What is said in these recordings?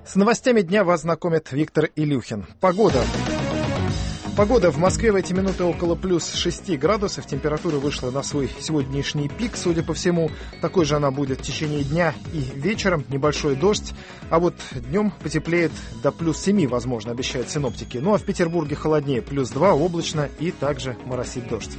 С новостями дня вас знакомит Виктор Илюхин. Погода. Погода в Москве в эти минуты около плюс 6 градусов. Температура вышла на свой сегодняшний пик. Судя по всему, такой же она будет в течение дня и вечером. Небольшой дождь. А вот днем потеплеет до плюс 7, возможно, обещают синоптики. Ну а в Петербурге холоднее. Плюс 2, облачно и также моросит дождь.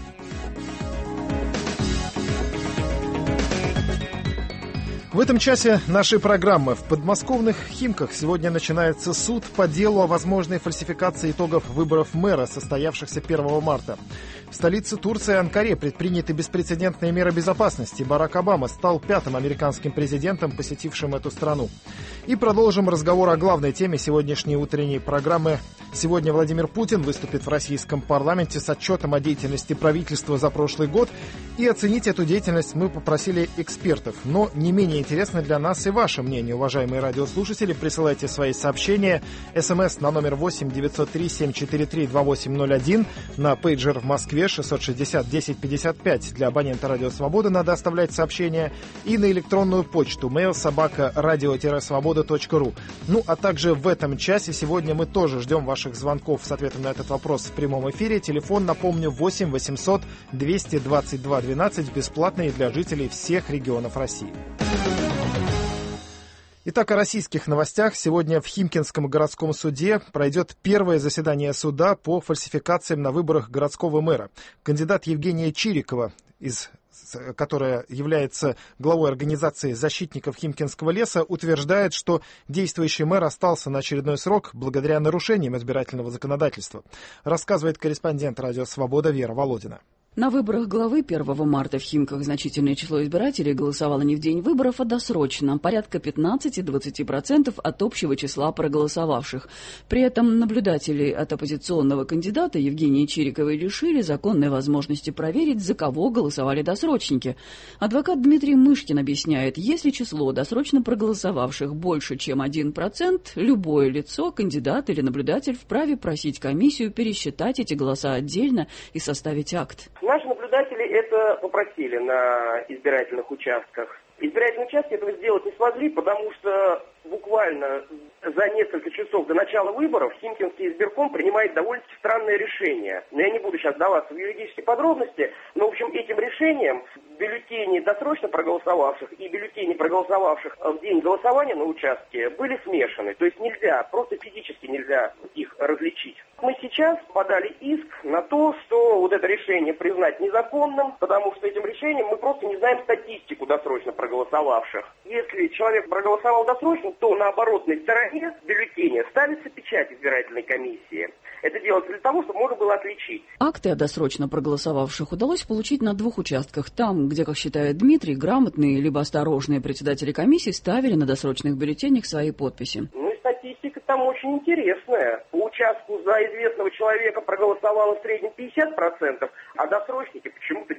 В этом часе нашей программы в подмосковных Химках сегодня начинается суд по делу о возможной фальсификации итогов выборов мэра, состоявшихся 1 марта. В столице Турции Анкаре предприняты беспрецедентные меры безопасности. Барак Обама стал 5-м американским президентом, посетившим эту страну. И продолжим разговор о главной теме сегодняшней утренней программы. Сегодня Владимир Путин выступит в российском парламенте с отчетом о деятельности правительства за прошлый год. И оценить эту деятельность мы попросили экспертов. Но не менее интересно для нас и ваше мнение, уважаемые радиослушатели. Присылайте свои сообщения. СМС на номер 8 903 743 2801. На пейджер в Москве 660 10 55. Для абонента Радио Свобода надо оставлять сообщения. И на электронную почту mail@radio-svoboda.ru. Ну, а также в этом часе сегодня мы тоже ждем ваших звонков с ответом на этот вопрос в прямом эфире. Телефон, напомню, 8 800 222 12, бесплатный для жителей всех регионов России. Итак, о российских новостях. Сегодня в Химкинском городском суде пройдет первое заседание суда по фальсификациям на выборах городского мэра. Кандидат Евгения Чирикова, которая является главой организации защитников Химкинского леса, утверждает, что действующий мэр остался на очередной срок благодаря нарушениям избирательного законодательства. Рассказывает корреспондент Радио Свобода Вера Володина. На выборах главы 1 марта в Химках значительное число избирателей голосовало не в день выборов, а досрочно, порядка 15-20% от общего числа проголосовавших. При этом наблюдатели от оппозиционного кандидата Евгении Чириковой лишили законной возможности проверить, за кого голосовали досрочники. Адвокат Дмитрий Мышкин объясняет, если число досрочно проголосовавших больше, чем 1%, любое лицо, кандидат или наблюдатель вправе просить комиссию пересчитать эти голоса отдельно и составить акт. Наши наблюдатели это попросили на избирательных участках. Избирательные участки этого сделать не смогли, потому что буквально за несколько часов до начала выборов Химкинский избирком принимает довольно-таки странное решение. Но я не буду сейчас вдаваться в юридические подробности, но, в общем, этим решением бюллетени досрочно проголосовавших и бюллетени проголосовавших в день голосования на участке были смешаны. То есть нельзя, просто физически нельзя их различить. Мы сейчас подали иск на то, что вот это решение признать незаконным, потому что этим решением мы просто не знаем статистику досрочно проголосовавших. Если человек проголосовал досрочно, то на оборотной стороне бюллетеня ставится печать избирательной комиссии. Это делается для того, чтобы можно было отличить. Акты о досрочно проголосовавших удалось получить на 2 участках. Там, где, как считает Дмитрий, грамотные либо осторожные председатели комиссии ставили на досрочных бюллетенях свои подписи. Статистика там очень интересная. По участку за известного человека проголосовало в среднем 50%, а досрочники почему-то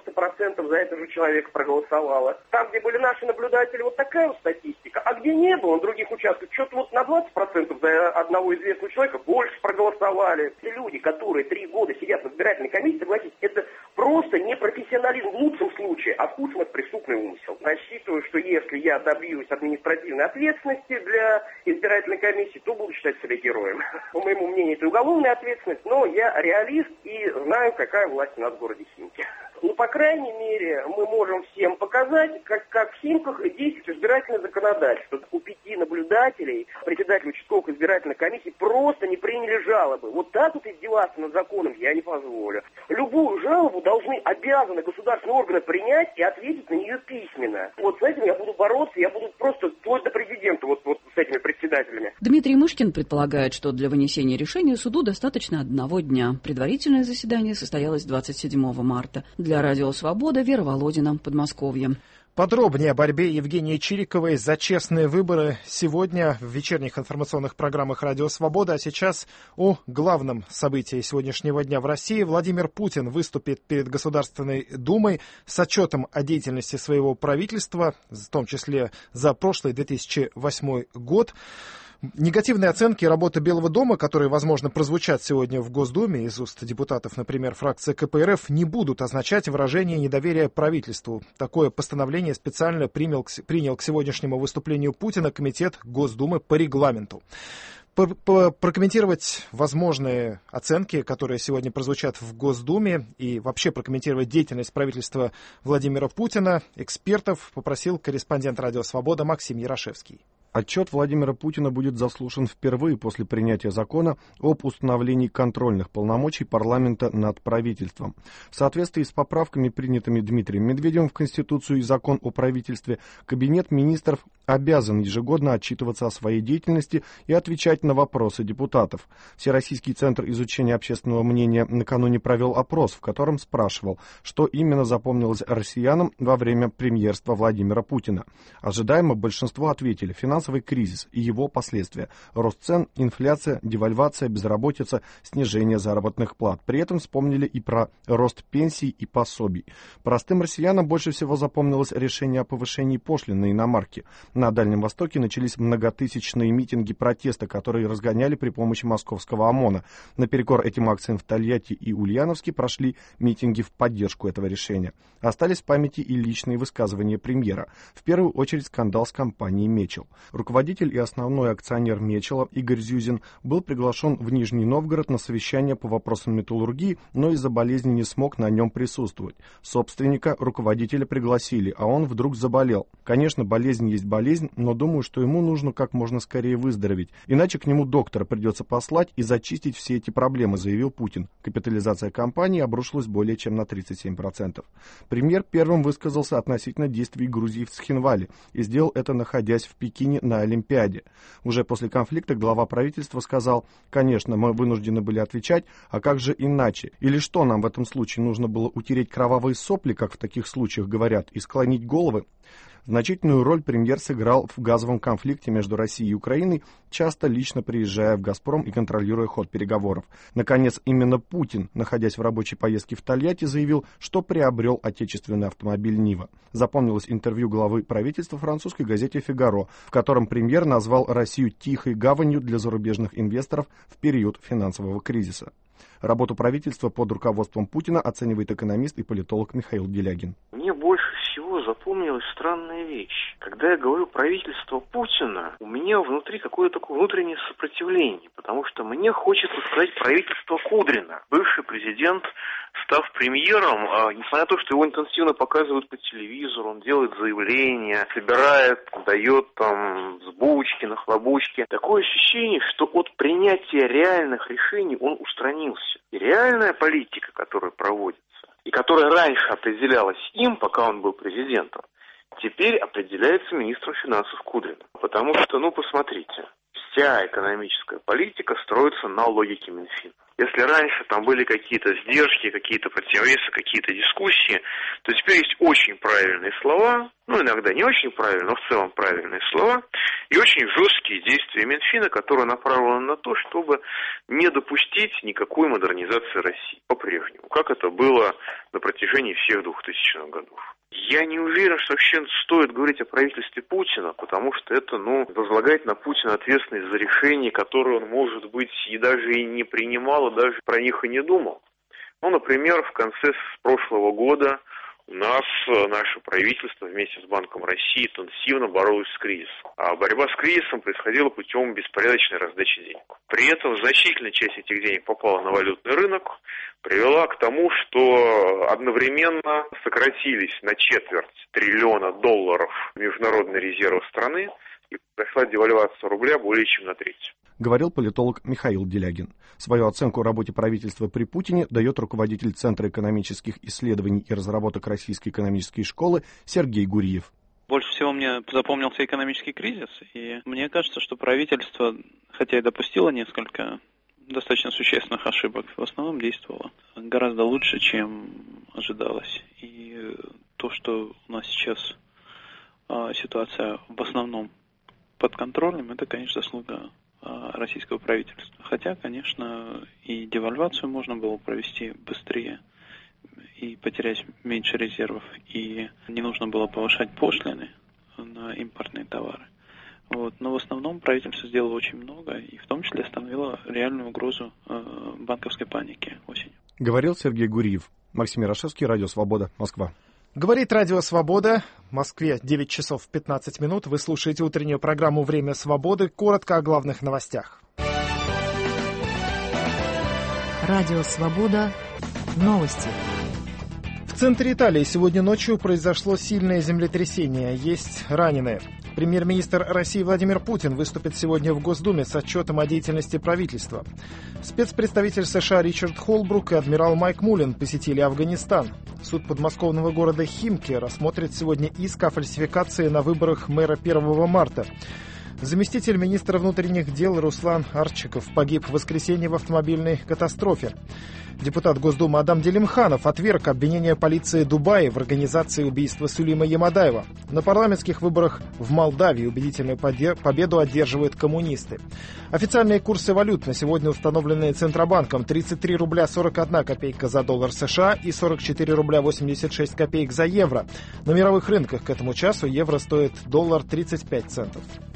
90% за этого же человека проголосовало. Там, где были наши наблюдатели, вот такая вот статистика. А где не было, на других участках, что-то вот на 20% за одного известного человека больше проголосовали. Те люди, которые 3 года сидят в избирательной комиссии, согласитесь, это просто не профессионализм в лучшем случае, а в худшем это преступный умысел. Рассчитываю, что если я добьюсь административной ответственности для избирательной комиссии, то буду считать себя героем. По моему мнению, это уголовная ответственность, но я реалист и знаю, какая власть у нас в городе Химки. Ну, по крайней мере, мы можем всем показать, как в Химках действует избирательное законодательство. У 5 наблюдателей председатель участковых избирательных комиссий просто не приняли жалобы. Вот так вот издеваться над законом я не позволю. Любую жалобу обязаны государственные органы принять и ответить на нее письменно. Вот с этим я буду бороться, я буду просто вплоть до президента вот с этими председателями. Дмитрий Мышкин предполагает, что для вынесения решения суду достаточно 1 дня. Предварительное заседание состоялось 27 марта. Для Радио Свобода Вера Володина, Подмосковье. Подробнее о борьбе Евгении Чириковой за честные выборы сегодня в вечерних информационных программах «Радио Свобода». А сейчас о главном событии сегодняшнего дня в России. Владимир Путин выступит перед Государственной Думой с отчетом о деятельности своего правительства, в том числе за прошлый 2008 год. Негативные оценки работы Белого дома, которые, возможно, прозвучат сегодня в Госдуме из уст депутатов, например, фракции КПРФ, не будут означать выражение недоверия правительству. Такое постановление специально принял к сегодняшнему выступлению Путина Комитет Госдумы по регламенту. Прокомментировать возможные оценки, которые сегодня прозвучат в Госдуме, и вообще прокомментировать деятельность правительства Владимира Путина, экспертов попросил корреспондент «Радио Свобода» Максим Ярошевский. Отчет Владимира Путина будет заслушан впервые после принятия закона об установлении контрольных полномочий парламента над правительством. В соответствии с поправками, принятыми Дмитрием Медведевым в Конституцию и закон о правительстве, Кабинет министров обязан ежегодно отчитываться о своей деятельности и отвечать на вопросы депутатов. Всероссийский центр изучения общественного мнения накануне провел опрос, в котором спрашивал, что именно запомнилось россиянам во время премьерства Владимира Путина. Ожидаемо большинство ответили: финансовый кризис и его последствия, рост цен, инфляция, девальвация, безработица, снижение заработных плат. При этом вспомнили и про рост пенсий и пособий. Простым россиянам больше всего запомнилось решение о повышении пошлин на иномарки. На Дальнем Востоке начались многотысячные митинги протеста, которые разгоняли при помощи московского ОМОНа. Наперекор этим акциям в Тольятти и Ульяновске прошли митинги в поддержку этого решения. Остались в памяти и личные высказывания премьера. В первую очередь скандал с компанией «Мечел». Руководитель и основной акционер «Мечела» Игорь Зюзин был приглашен в Нижний Новгород на совещание по вопросам металлургии, но из-за болезни не смог на нем присутствовать. Собственника, руководителя пригласили, а он вдруг заболел. Конечно, болезнь есть болезнь, но думаю, что ему нужно как можно скорее выздороветь. Иначе к нему доктора придется послать и зачистить все эти проблемы, заявил Путин. Капитализация компании обрушилась более чем на 37%. Премьер первым высказался относительно действий Грузии в Цхинвале и сделал это, находясь в Пекине на Олимпиаде. Уже после конфликта глава правительства сказал: «Конечно, мы вынуждены были отвечать, а как же иначе? Или что нам в этом случае нужно было утереть кровавые сопли, как в таких случаях говорят, и склонить головы?» Значительную роль премьер сыграл в газовом конфликте между Россией и Украиной, часто лично приезжая в «Газпром» и контролируя ход переговоров. Наконец, именно Путин, находясь в рабочей поездке в Тольятти, заявил, что приобрел отечественный автомобиль «Нива». Запомнилось интервью главы правительства французской газете «Фигаро», в котором премьер назвал Россию тихой гаванью для зарубежных инвесторов в период финансового кризиса. Работу правительства под руководством Путина оценивает экономист и политолог Михаил Делягин. Мне больше всего запомнилась странная вещь. Когда я говорю правительство Путина, у меня внутри какое-то такое внутреннее сопротивление, потому что мне хочется сказать правительство Кудрина. Бывший президент, став премьером, несмотря на то, что его интенсивно показывают по телевизору, он делает заявления, собирает, дает там взбучки, нахлобучки. Такое ощущение, что от принятия реальных решений он устранился. И реальная политика, которая проводится, и которая раньше определялась им, пока он был президентом, теперь определяется министром финансов Кудриным. Потому что, посмотрите, вся экономическая политика строится на логике Минфина. Если раньше там были какие-то сдержки, какие-то противовесы, какие-то дискуссии, то теперь есть очень правильные слова, иногда не очень правильные, но в целом правильные слова, и очень жесткие действия Минфина, которые направлены на то, чтобы не допустить никакой модернизации России по-прежнему, как это было на протяжении всех 2000-х годов. Я не уверен, что вообще стоит говорить о правительстве Путина, потому что это, возлагает на Путина ответственность за решения, которые он, может быть, и даже и не принимал, и даже про них и не думал. Например, в конце прошлого года у нас наше правительство вместе с Банком России интенсивно боролось с кризисом. А борьба с кризисом происходила путем беспорядочной раздачи денег. При этом значительная часть этих денег попала на валютный рынок, привела к тому, что одновременно сократились на $250 триллиона международные резервы страны, и произошла девальвация рубля более чем на треть. Говорил политолог Михаил Делягин. Свою оценку работе правительства при Путине дает руководитель Центра экономических исследований и разработок Российской экономической школы Сергей Гурьев. Больше всего мне запомнился экономический кризис, и мне кажется, что правительство, хотя и допустило несколько достаточно существенных ошибок, в основном действовало гораздо лучше, чем ожидалось. И то, что у нас сейчас ситуация в основном под контролем, это, конечно, заслуга российского правительства. Хотя, конечно, и девальвацию можно было провести быстрее и потерять меньше резервов, и не нужно было повышать пошлины на импортные товары. Но в основном правительство сделало очень много, и в том числе остановило реальную угрозу банковской паники осенью. Говорил Сергей Гуриев. Максим Ярошевский, Радио Свобода, Москва. Говорит Радио Свобода. В Москве 9 часов 15 минут. Вы слушаете утреннюю программу «Время свободы». Коротко о главных новостях. Радио Свобода. Новости. В центре Италии сегодня ночью произошло сильное землетрясение. Есть раненые. Премьер-министр России Владимир Путин выступит сегодня в Госдуме с отчетом о деятельности правительства. Спецпредставитель США Ричард Холбрук и адмирал Майк Мулин посетили Афганистан. Суд подмосковного города Химки рассмотрит сегодня иск о фальсификации на выборах мэра 1 марта. Заместитель министра внутренних дел Руслан Арчиков погиб в воскресенье в автомобильной катастрофе. Депутат Госдумы Адам Делимханов отверг обвинение полиции Дубая в организации убийства Сулейма Ямадаева. На парламентских выборах в Молдавии убедительную победу одерживают коммунисты. Официальные курсы валют на сегодня установленные Центробанком: 33 рубля 41 копейка за доллар США и 44 рубля 86 копеек за евро. На мировых рынках к этому часу евро стоит $1.35.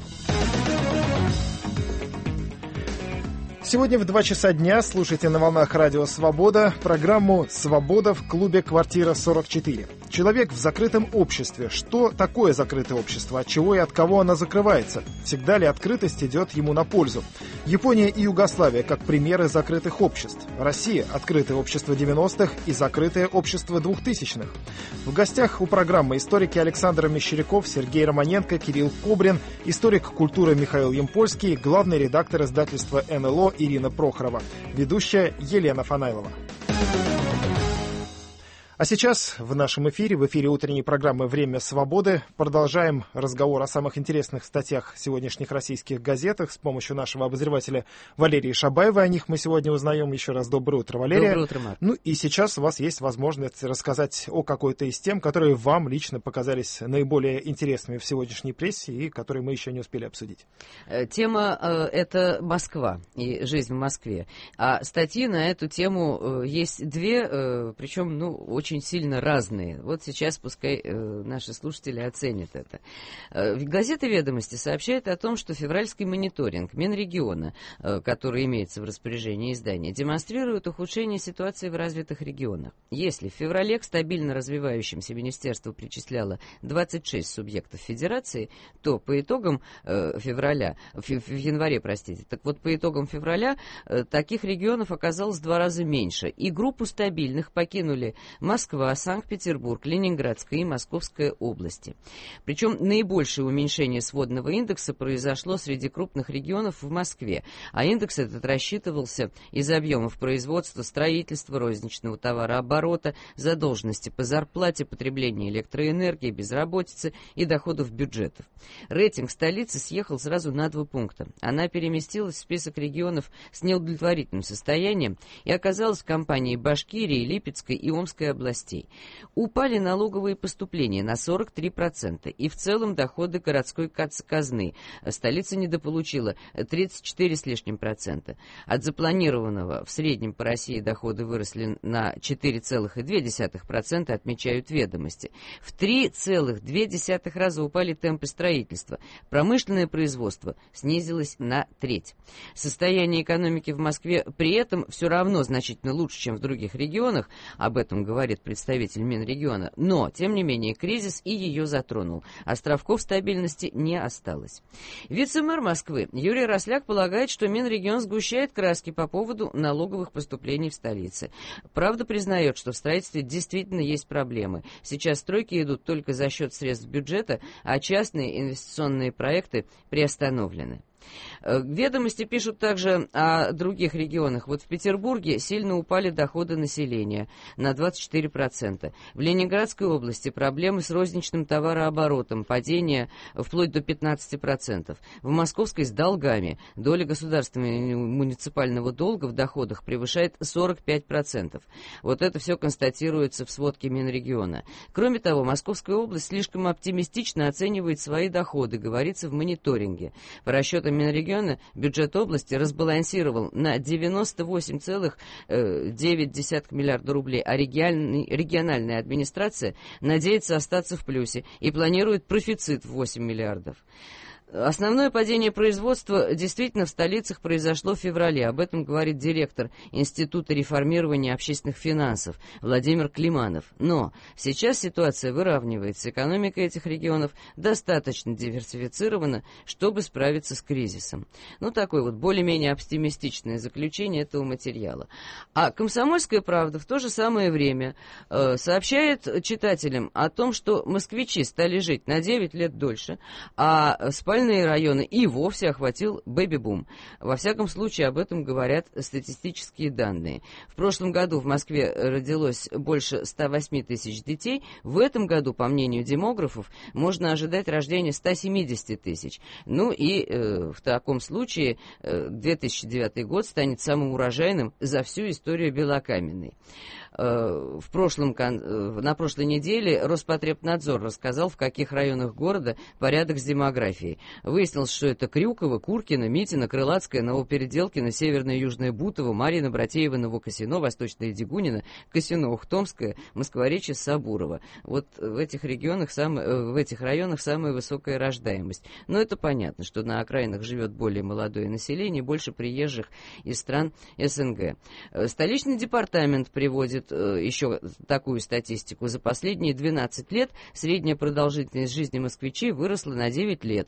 Сегодня в 2 часа дня слушайте на волнах Радио Свобода программу «Свобода в клубе «Квартира 44». Человек в закрытом обществе. Что такое закрытое общество? От чего и от кого оно закрывается? Всегда ли открытость идет ему на пользу? Япония и Югославия как примеры закрытых обществ. Россия – открытое общество 90-х и закрытое общество 2000-х. В гостях у программы историки Александр Мещеряков, Сергей Романенко, Кирилл Кобрин, историк культуры Михаил Ямпольский, главный редактор издательства НЛО Ирина Прохорова, ведущая Елена Фанайлова. А сейчас в нашем эфире, в эфире утренней программы «Время свободы», продолжаем разговор о самых интересных статьях сегодняшних российских газетах с помощью нашего обозревателя Валерии Шабаевой. О них мы сегодня узнаем. Еще раз доброе утро, Валерия. Доброе утро, Марк. Ну и сейчас у вас есть возможность рассказать о какой-то из тем, которые вам лично показались наиболее интересными в сегодняшней прессе и которые мы еще не успели обсудить. Тема это Москва и жизнь в Москве. А статьи на эту тему есть две, причем, очень сильно разные. Вот сейчас пускай наши слушатели оценят это. Газета «Ведомости» сообщает о том, что февральский мониторинг Минрегиона, который имеется в распоряжении издания, демонстрирует ухудшение ситуации в развитых регионах. Если в феврале к стабильно развивающимся министерству причисляло 26 субъектов федерации, то по итогам по итогам февраля таких регионов оказалось в 2 раза меньше. И группу стабильных покинули Москва, Санкт-Петербург, Ленинградская и Московская области. Причем наибольшее уменьшение сводного индекса произошло среди крупных регионов в Москве, а индекс этот рассчитывался из объемов производства, строительства, розничного товарооборота, задолженности по зарплате, потребления электроэнергии, безработицы и доходов бюджетов. Рейтинг столицы съехал сразу на 2 пункта. Она переместилась в список регионов с неудовлетворительным состоянием и оказалась в компании Башкирии, Липецкой и Омской областей. Упали налоговые поступления на 43%, и в целом доходы городской казны. Столица недополучила 34 с лишним %. От запланированного в среднем по России доходы выросли на 4,2%, отмечают «Ведомости». В 3,2 раза упали темпы строительства. Промышленное производство снизилось на 1/3. Состояние экономики в Москве при этом все равно значительно лучше, чем в других регионах, об этом говорит представитель Минрегиона, но, тем не менее, кризис и ее затронул. Островков стабильности не осталось. Вице-мэр Москвы Юрий Росляк полагает, что Минрегион сгущает краски по поводу налоговых поступлений в столице. Правда, признает, что в строительстве действительно есть проблемы. Сейчас стройки идут только за счет средств бюджета, а частные инвестиционные проекты приостановлены. «Ведомости» пишут также о других регионах. Вот в Петербурге сильно упали доходы населения на 24%. В Ленинградской области проблемы с розничным товарооборотом, падение вплоть до 15%. В Московской с долгами доля государственного и муниципального долга в доходах превышает 45%. Вот это все констатируется в сводке Минрегиона. Кроме того, Московская область слишком оптимистично оценивает свои доходы, говорится в мониторинге. По расчетам Минрегиона бюджет области разбалансировал на 98,9 миллиарда рублей, а региональная администрация надеется остаться в плюсе и планирует профицит в 8 миллиардов. Основное падение производства действительно в столицах произошло в феврале. Об этом говорит директор Института реформирования общественных финансов Владимир Климанов. Но сейчас ситуация выравнивается. Экономика этих регионов достаточно диверсифицирована, чтобы справиться с кризисом. Ну, такое вот более-менее оптимистичное заключение этого материала. А «Комсомольская правда» в то же самое время сообщает читателям о том, что москвичи стали жить на 9 лет дольше, а спальные районы и вовсе охватил бэби-бум. Во всяком случае, об этом говорят статистические данные. В прошлом году в Москве родилось больше 108 тысяч детей. В этом году, по мнению демографов, можно ожидать рождения 170 тысяч. Ну и в таком случае 2009 год станет самым урожайным за всю историю Белокаменной. На прошлой неделе Роспотребнадзор рассказал, в каких районах города порядок с демографией. Выяснилось, что это Крюково, Куркино, Митино, Крылатское, Новопеределкино, Северное и Южное Бутово, Марьино, Братеево, Новокосино, Восточное Дегунино, Косино, Ухтомское, Москворечье, Сабурово. Вот в этих районах самая высокая рождаемость. Но это понятно, что на окраинах живет более молодое население, больше приезжих из стран СНГ. Столичный департамент приводит еще такую статистику. За последние 12 лет средняя продолжительность жизни москвичей выросла на 9 лет.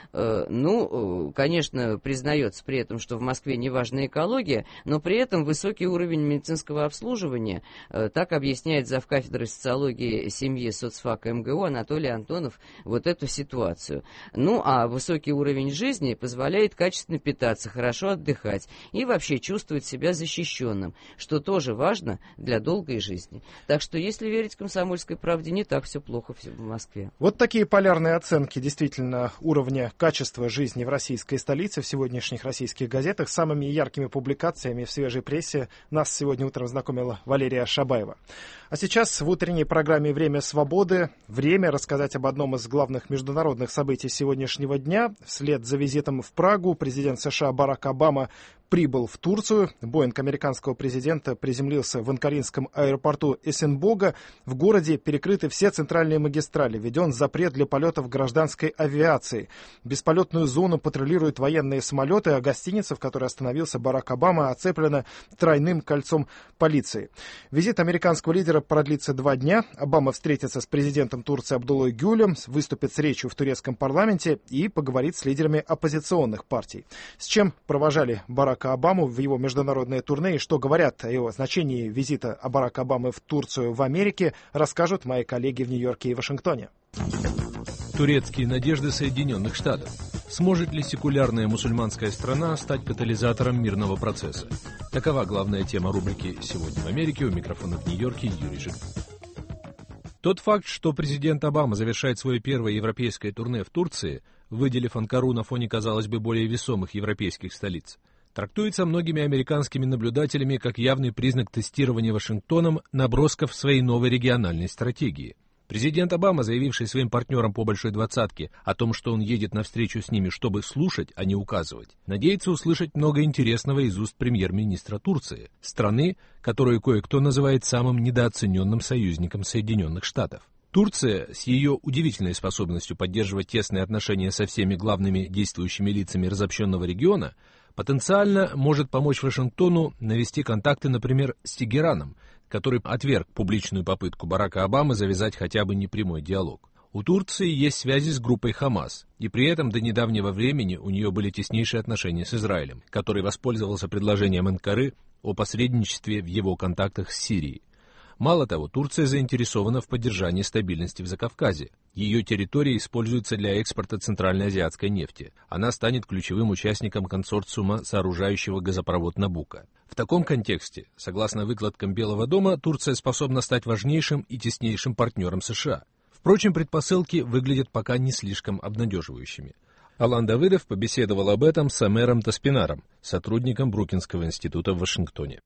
Конечно, признается при этом, что в Москве неважна экология, но при этом высокий уровень медицинского обслуживания, так объясняет завкафедрой социологии семьи соцфака МГУ Анатолий Антонов вот эту ситуацию. А высокий уровень жизни позволяет качественно питаться, хорошо отдыхать и вообще чувствовать себя защищенным, что тоже важно для долгой жизни. Так что, если верить «Комсомольской правде», не так все плохо в Москве. Вот такие полярные оценки действительно уровня качества жизни в российской столице в сегодняшних российских газетах. Самыми яркими публикациями в свежей прессе нас сегодня утром знакомила Валерия Шабаева. А сейчас в утренней программе «Время свободы» время рассказать об одном из главных международных событий сегодняшнего дня. Вслед за визитом в Прагу президент США Барак Обама прибыл в Турцию. Боинг американского президента приземлился в анкаринском аэропорту Эсенбога. В городе перекрыты все центральные магистрали. Введен запрет для полетов гражданской авиации. Бесполетную зону патрулируют военные самолеты, а гостиница, в которой остановился Барак Обама, оцеплена тройным кольцом полиции. Визит американского лидера продлится 2 дня. Обама встретится с президентом Турции Абдуллой Гюлем, выступит с речью в турецком парламенте и поговорит с лидерами оппозиционных партий. С чем провожали Барака Обаму в его международное турне и что говорят о его значении визита Барака Обамы в Турцию в Америке, расскажут мои коллеги в Нью-Йорке и Вашингтоне. Турецкие надежды Соединенных Штатов. Сможет ли секулярная мусульманская страна стать катализатором мирного процесса? Такова главная тема рубрики «Сегодня в Америке». У микрофона в Нью-Йорке Юрий Жиган. Тот факт, что президент Обама завершает свое первое европейское турне в Турции, выделив Анкару на фоне, казалось бы, более весомых европейских столиц, трактуется многими американскими наблюдателями как явный признак тестирования Вашингтоном набросков своей новой региональной стратегии. Президент Обама, заявивший своим партнерам по Большой Двадцатке о том, что он едет навстречу с ними, чтобы слушать, а не указывать, надеется услышать много интересного из уст премьер-министра Турции, страны, которую кое-кто называет самым недооцененным союзником Соединенных Штатов. Турция с ее удивительной способностью поддерживать тесные отношения со всеми главными действующими лицами разобщенного региона потенциально может помочь Вашингтону навести контакты, например, с Тегераном, который отверг публичную попытку Барака Обамы завязать хотя бы непрямой диалог. У Турции есть связи с группой Хамас, и при этом до недавнего времени у нее были теснейшие отношения с Израилем, который воспользовался предложением Анкары о посредничестве в его контактах с Сирией. Мало того, Турция заинтересована в поддержании стабильности в Закавказье. Ее территория используется для экспорта центральноазиатской нефти. Она станет ключевым участником консорциума, сооружающего газопровод Набуко. В таком контексте, согласно выкладкам Белого дома, Турция способна стать важнейшим и теснейшим партнером США. Впрочем, предпосылки выглядят пока не слишком обнадеживающими. Алан Давыдов побеседовал об этом с Амером Таспинаром, сотрудником Брукинского института в Вашингтоне.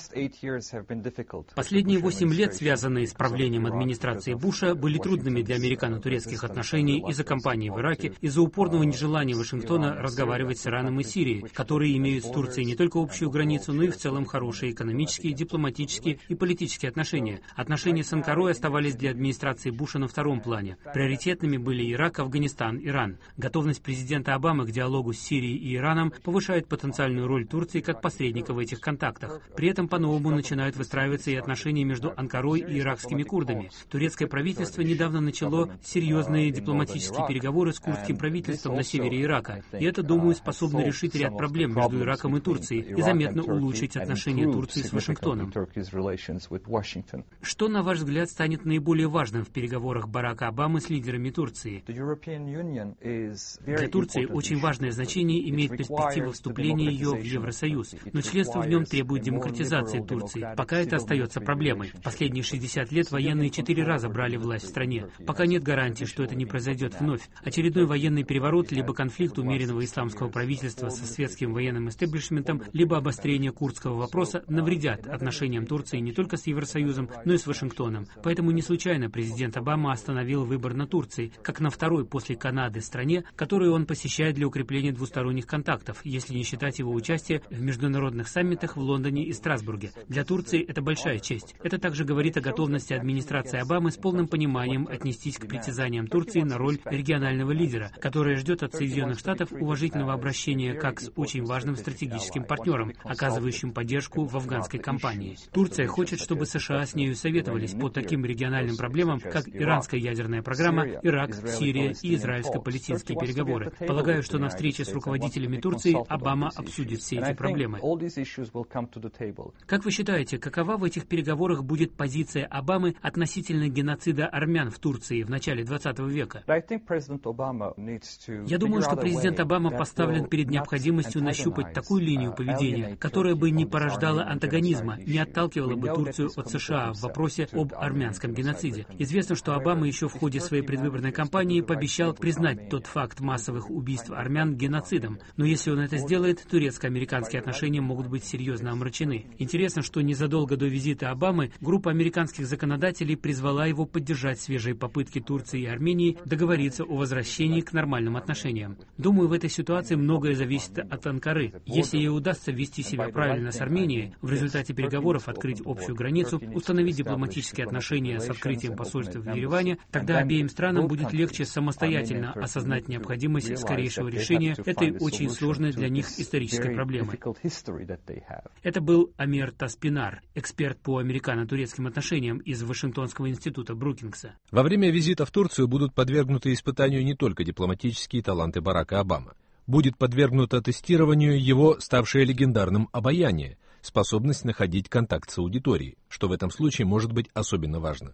Последние 8 лет, связанные с правлением администрации Буша, были трудными для американо-турецких отношений из-за кампании в Ираке, из-за упорного нежелания Вашингтона разговаривать с Ираном и Сирией, которые имеют с Турцией не только общую границу, но и в целом хорошие экономические, дипломатические и политические отношения. Отношения с Анкарой оставались для администрации Буша на втором плане. Приоритетными были Ирак, Афганистан, Иран. Готовность президента президента Обамы к диалогу с Сирией и Ираном повышает потенциальную роль Турции как посредника в этих контактах. При этом по-новому начинают выстраиваться и отношения между Анкарой и иракскими курдами. Турецкое правительство недавно начало серьезные дипломатические переговоры с курдским правительством на севере Ирака. И это, думаю, способно решить ряд проблем между Ираком и Турцией и заметно улучшить отношения Турции с Вашингтоном. Что, на ваш взгляд, станет наиболее важным в переговорах Барака Обамы с лидерами Турции? Для Турции очень важное значение имеет перспектива вступления ее в Евросоюз, но членство в нем требует демократизации Турции. Пока это остается проблемой. В последние 60 лет военные 4 раза брали власть в стране. Пока нет гарантии, что это не произойдет вновь. Очередной военный переворот, либо конфликт умеренного исламского правительства со светским военным истеблишментом, либо обострение курдского вопроса навредят отношениям Турции не только с Евросоюзом, но и с Вашингтоном. Поэтому не случайно президент Обама остановил выбор на Турции, как на второй после Канады стране, которую он посещает для укрепления двусторонних контактов, если не считать его участие в международных саммитах в Лондоне и Страсбурге. Для Турции это большая честь. Это также говорит о готовности администрации Обамы с полным пониманием отнестись к притязаниям Турции на роль регионального лидера, которая ждет от Соединенных Штатов уважительного обращения как с очень важным стратегическим партнером, оказывающим поддержку в афганской кампании. Турция хочет, чтобы США с нею советовались по таким региональным проблемам, как иранская ядерная программа, Ирак, Сирия и израильско-палестинские переговоры. Полагаю, что на встрече с руководителями Турции Обама обсудит все эти проблемы. Как вы считаете, какова в этих переговорах будет позиция Обамы относительно геноцида армян в Турции в начале 20 века? Я думаю, что президент Обама поставлен перед необходимостью нащупать такую линию поведения, которая бы не порождала антагонизма, не отталкивала бы Турцию от США в вопросе об армянском геноциде. Известно, что Обама еще в ходе своей предвыборной кампании пообещал признать тот факт массовых убийств армян геноцидом. Но если он это сделает, турецко-американские отношения могут быть серьезно омрачены. Интересно, что незадолго до визита Обамы группа американских законодателей призвала его поддержать свежие попытки Турции и Армении договориться о возвращении к нормальным отношениям. Думаю, в этой ситуации многое зависит от Анкары. Если ей удастся вести себя правильно с Арменией, в результате переговоров открыть общую границу, установить дипломатические отношения с открытием посольства в Ереване, тогда обеим странам будет легче самостоятельно осознать необходимость скорейшего решения этой очень сложной для них исторической проблемы. Это был Амир Таспинар, эксперт по американо-турецким отношениям из Вашингтонского института Брукингса. Во время визита в Турцию будут подвергнуты испытанию не только дипломатические таланты Барака Обамы. Будет подвергнуто тестированию его ставшее легендарным обаяние, способность находить контакт с аудиторией, что в этом случае может быть особенно важно.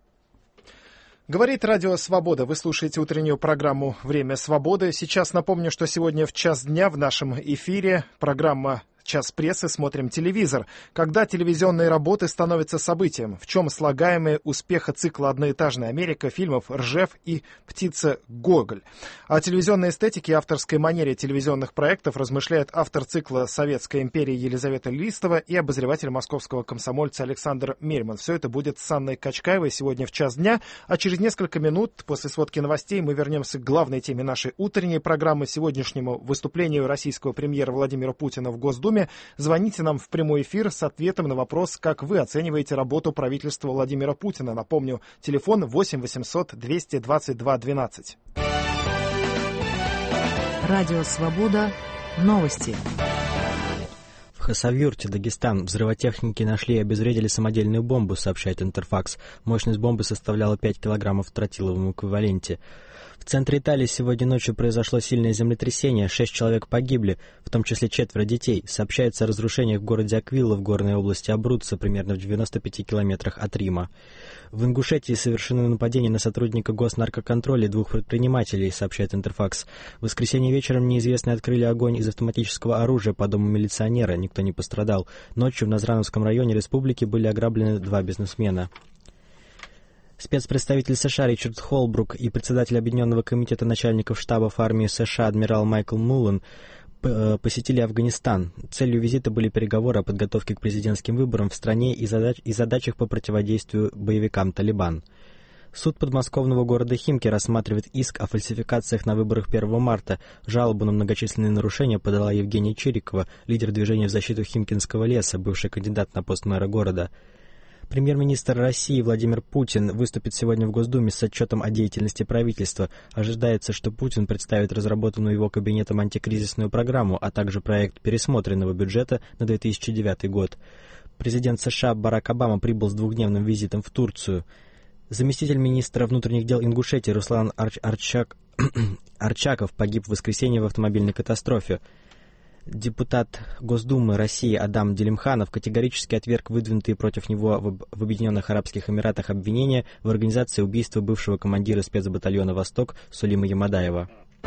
Говорит Радио Свобода. Вы слушаете утреннюю программу «Время свободы». Сейчас напомню, что сегодня в час дня в нашем эфире программа «Час прессы. Смотрим телевизор». Когда телевизионные работы становятся событием? В чем слагаемые успеха цикла «Одноэтажная Америка», фильмов «Ржев» и «Птица Гоголь». О телевизионной эстетике и авторской манере телевизионных проектов размышляет автор цикла «Советская империя» Елизавета Листова и обозреватель московского комсомольца Александр Мельман. Все это будет с Анной Качкаевой сегодня в час дня. А через несколько минут после сводки новостей мы вернемся к главной теме нашей утренней программы, сегодняшнему выступлению российского премьера Владимира Путина в Госдуме. Звоните нам в прямой эфир с ответом на вопрос, как вы оцениваете работу правительства Владимира Путина. Напомню, телефон 8 800 222 12. Радио «Свобода». Новости. В Хасавюрте, Дагестан, взрывотехники нашли и обезвредили самодельную бомбу, сообщает Интерфакс. Мощность бомбы составляла 5 килограммов в тротиловом эквиваленте. В центре Италии сегодня ночью произошло сильное землетрясение, 6 человек погибли, в том числе 4 детей. Сообщается о разрушениях в городе Аквилла в горной области Абруццо, примерно в 95 километрах от Рима. В Ингушетии совершено нападение на сотрудника госнаркоконтроля и 2 предпринимателей, сообщает Интерфакс. В воскресенье вечером неизвестные открыли огонь из автоматического оружия по дому милиционера, никто не пострадал. Ночью в Назрановском районе республики были ограблены 2 бизнесмена. Спецпредставитель США Ричард Холбрук и председатель Объединенного комитета начальников штабов армии США адмирал Майкл Муллен посетили Афганистан. Целью визита были переговоры о подготовке к президентским выборам в стране и задачах по противодействию боевикам «Талибан». Суд подмосковного города Химки рассматривает иск о фальсификациях на выборах 1 марта. Жалобу на многочисленные нарушения подала Евгения Чирикова, лидер движения в защиту Химкинского леса, бывший кандидат на пост мэра города. Премьер-министр России Владимир Путин выступит сегодня в Госдуме с отчетом о деятельности правительства. Ожидается, что Путин представит разработанную его кабинетом антикризисную программу, а также проект пересмотренного бюджета на 2009 год. Президент США Барак Обама прибыл с двухдневным визитом в Турцию. Заместитель министра внутренних дел Ингушетии Руслан Арчаков погиб в воскресенье в автомобильной катастрофе. Депутат Госдумы России Адам Делимханов категорически отверг выдвинутые против него в Объединенных Арабских Эмиратах обвинения в организации убийства бывшего командира спецбатальона «Восток» Сулима Ямадаева.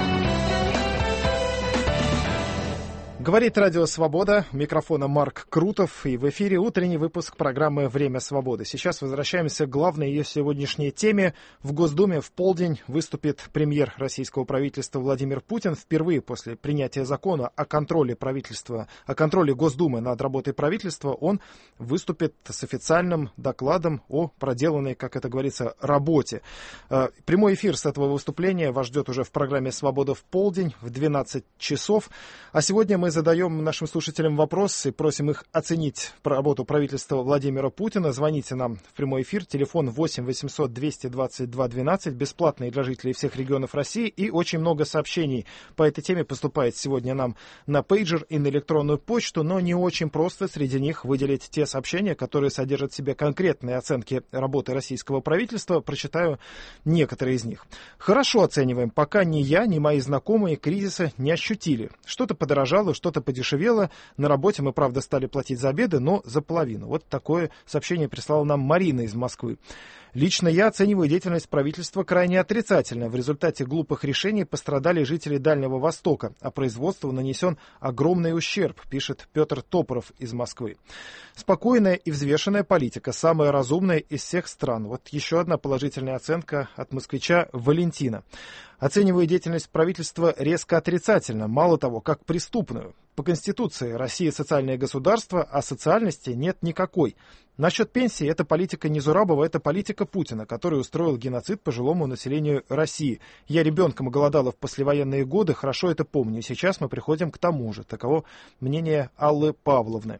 Говорит Радио Свобода, у микрофона Марк Крутов, и в эфире утренний выпуск программы «Время свободы». Сейчас возвращаемся к главной ее сегодняшней теме. В Госдуме в полдень выступит премьер российского правительства Владимир Путин. Впервые после принятия закона о контроле правительства, о контроле Госдумы над работой правительства, он выступит с официальным докладом о проделанной, как это говорится, работе. Прямой эфир с этого выступления вас ждет уже в программе «Свобода в полдень» в 12 часов. А сегодня мы задаем нашим слушателям вопрос и просим их оценить работу правительства Владимира Путина. Звоните нам в прямой эфир. Телефон 8 800 222 12, бесплатный для жителей всех регионов России. И очень много сообщений по этой теме поступает сегодня нам на пейджер и на электронную почту, но не очень просто среди них выделить те сообщения, которые содержат в себе конкретные оценки работы российского правительства. Прочитаю некоторые из них. Хорошо оцениваем. Пока ни я, ни мои знакомые кризиса не ощутили. Что-то подорожало, что-то подешевело. На работе мы, правда, стали платить за обеды, но за половину. Вот такое сообщение прислала нам Марина из Москвы. Лично я оцениваю деятельность правительства крайне отрицательно. В результате глупых решений пострадали жители Дальнего Востока, а производству нанесен огромный ущерб, пишет Петр Топоров из Москвы. Спокойная и взвешенная политика, самая разумная из всех стран. Вот еще одна положительная оценка от москвича Валентина. Оцениваю деятельность правительства резко отрицательно, мало того, как преступную. По Конституции Россия социальное государство, а социальности нет никакой. Насчет пенсии, это политика не Зурабова, это политика Путина, который устроил геноцид пожилому населению России. Я ребенком голодала в послевоенные годы, хорошо это помню. Сейчас мы приходим к тому же. Таково мнение Аллы Павловны.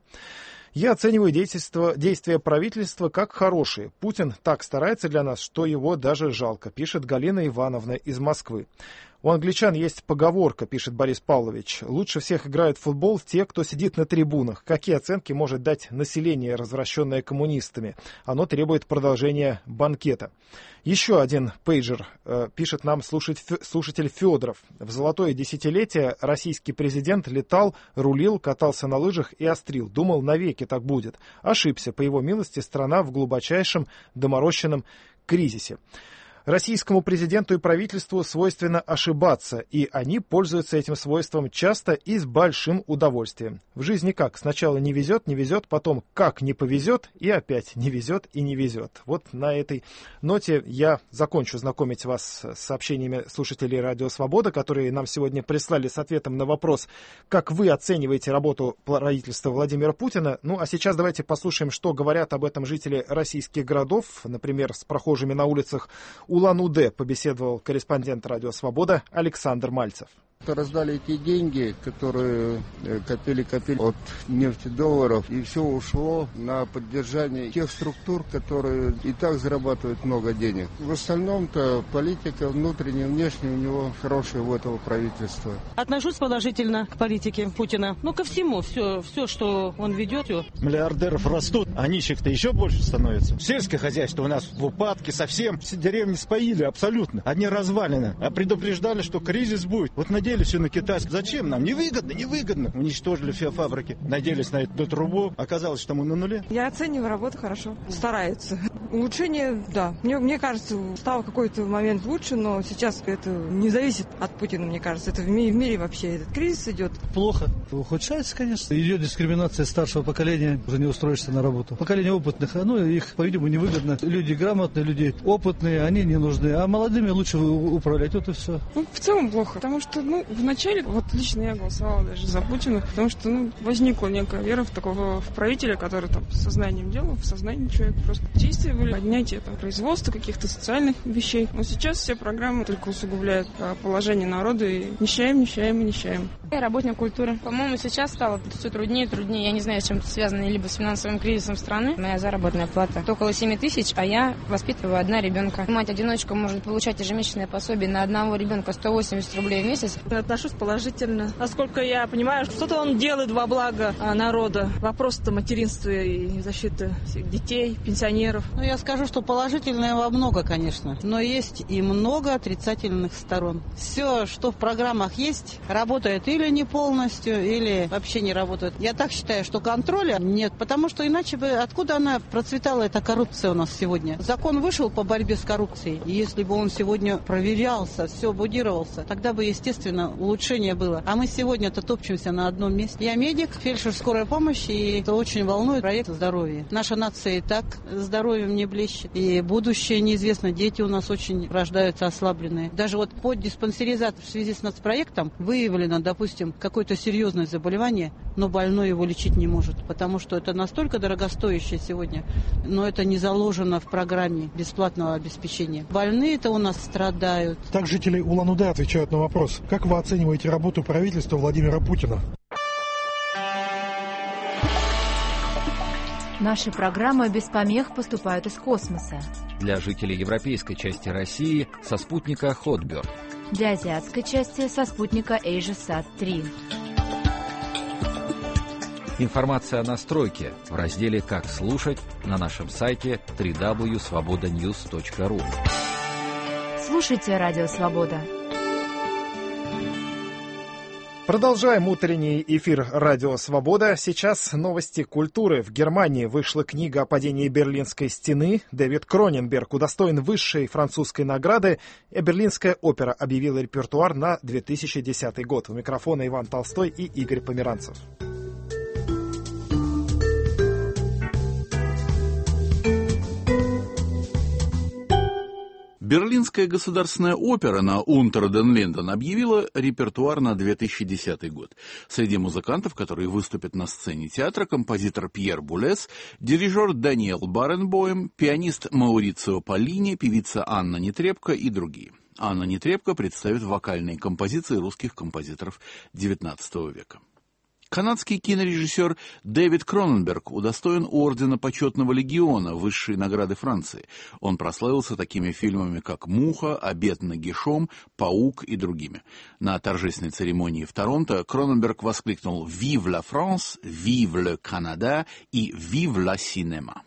Я оцениваю действия правительства как хорошие. Путин так старается для нас, что его даже жалко, пишет Галина Ивановна из Москвы. У англичан есть поговорка, пишет Борис Павлович. Лучше всех играют в футбол те, кто сидит на трибунах. Какие оценки может дать население, развращенное коммунистами? Оно требует продолжения банкета. Еще один пейджер, пишет нам слушатель Федоров. В золотое десятилетие российский президент летал, рулил, катался на лыжах и острил. Думал, навеки так будет. Ошибся. По его милости, страна в глубочайшем доморощенном кризисе. Российскому президенту и правительству свойственно ошибаться, и они пользуются этим свойством часто и с большим удовольствием. В жизни как? Сначала не везет, потом как не повезет, и опять не везет и не везет. Вот на этой ноте я закончу знакомить вас с сообщениями слушателей Радио Свобода, которые нам сегодня прислали с ответом на вопрос, как вы оцениваете работу правительства Владимира Путина. Ну, а сейчас давайте послушаем, что говорят об этом жители российских городов, например, с прохожими на улицах Улан-Удэ побеседовал корреспондент Радио Свобода Александр Мальцев. Раздали эти деньги, которые копили от нефти долларов, и все ушло на поддержание тех структур, которые и так зарабатывают много денег. В остальном-то политика внутренняя, внешняя у него хорошая у этого правительства. Отношусь положительно к политике Путина. Ну, ко всему, все, что он ведет. Миллиардеров растут, а нищих-то еще больше становится. Сельское хозяйство у нас в упадке совсем. Все деревни споили абсолютно. Одни развалины. А предупреждали, что кризис будет. Вот надеялись все на китайских. Зачем нам? Невыгодно. Уничтожили все фабрики. Надеялись на эту трубу. Оказалось, что мы на нуле. Я оцениваю работу хорошо. Стараются. Улучшение, да. Мне кажется, стало какой-то момент лучше, но сейчас это не зависит от Путина, мне кажется. Это в мире вообще этот кризис идет. Плохо. Ухудшается, конечно. Идет дискриминация старшего поколения. Уже не устроишься на работу. Поколение опытных, их, по-видимому, невыгодно. Люди грамотные, люди опытные, они не нужны. А молодыми лучше управлять. Вот и все. В целом плохо. Потому что, вначале, лично я голосовала даже за Путина, потому что, возникла некая вера в правителя, который там с сознанием дела, в сознании человека просто действия рассчитывали поднятие производства каких-то социальных вещей. Но сейчас все программы только усугубляют положение народа и нищаем. Я работник культуры. По-моему, сейчас стало все труднее и труднее. Я не знаю, с чем это связано, либо с финансовым кризисом страны. Моя заработная плата около 7 тысяч, а я воспитываю одна ребенка. Мать-одиночка может получать ежемесячное пособие на одного ребенка 180 рублей в месяц. Отношусь положительно. Насколько я понимаю, что-то он делает во благо народа. Вопрос-то материнства и защиты всех детей, пенсионеров. Я скажу, что положительное во много, конечно. Но есть и много отрицательных сторон. Все, что в программах есть, работает или не полностью, или вообще не работает. Я так считаю, что контроля нет, потому что иначе бы откуда она процветала, эта коррупция у нас сегодня. Закон вышел по борьбе с коррупцией, и если бы он сегодня проверялся, все будировался, тогда бы, естественно, улучшение было. А мы сегодня-то топчемся на одном месте. Я медик, фельдшер скорой помощи, и это очень волнует проект здоровья. Наша нация и так здоровьем не блещет, и будущее неизвестно. Дети у нас очень рождаются ослабленные. Даже вот по диспансеризации в связи с нацпроектом выявлено, допустим, какое-то серьезное заболевание, но больной его лечить не может, потому что это настолько дорогостоящее сегодня, но это не заложено в программе бесплатного обеспечения. Больные-то у нас страдают. Так жители Улан-Удэ отвечают на вопрос: как вы оцениваете работу правительства Владимира Путина? Наши программы без помех поступают из космоса. Для жителей европейской части России со спутника Hotbird. Для азиатской части со спутника AsiaSat-3. Информация о настройке в разделе «Как слушать» на нашем сайте www.svobodanews.ru. Слушайте Радио Свобода. Продолжаем утренний эфир «Радио Свобода». Сейчас новости культуры. В Германии вышла книга о падении Берлинской стены. Дэвид Кроненберг удостоен высшей французской награды. Берлинская опера объявила репертуар на 2010 год. У микрофона Иван Толстой и Игорь Померанцев. Берлинская государственная опера на Унтер-ден-Линден объявила репертуар на 2010 год. Среди музыкантов, которые выступят на сцене театра, композитор Пьер Булес, дирижер Даниэл Баренбоем, пианист Маурицио Поллини, певица Анна Нетребко и другие. Анна Нетребко представит вокальные композиции русских композиторов XIX века. Канадский кинорежиссер Дэвид Кроненберг удостоен ордена Почетного легиона, высшей награды Франции. Он прославился такими фильмами, как «Муха», «Обед нагишом», «Паук» и другими. На торжественной церемонии в Торонто Кроненберг воскликнул «Vive la France», «Vive le Canada» и «Vive la cinéma».